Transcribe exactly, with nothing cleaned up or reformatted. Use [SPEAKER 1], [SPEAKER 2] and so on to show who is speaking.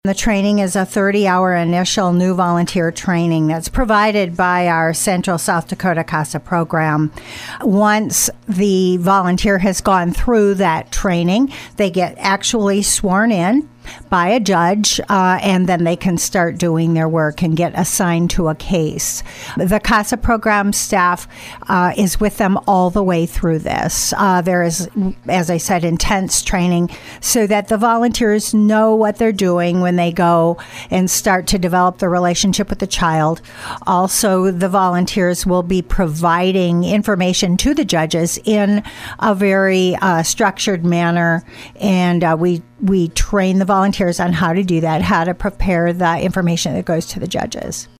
[SPEAKER 1] The training is a thirty-hour initial new volunteer training that's provided by our Central South Dakota CASA program. Once the volunteer has gone through that training, they get actually sworn in by a judge, uh, and then they can start doing their work and get assigned to a case. The CASA program staff uh, is with them all the way through this. Uh, there is, as I said, intense training so that the volunteers know what they're doing when they go and start to develop the relationship with the child. Also, the volunteers will be providing information to the judges in a very uh, structured manner, and uh, we we train the volunteers on how to do that, how to prepare the information that goes to the judges.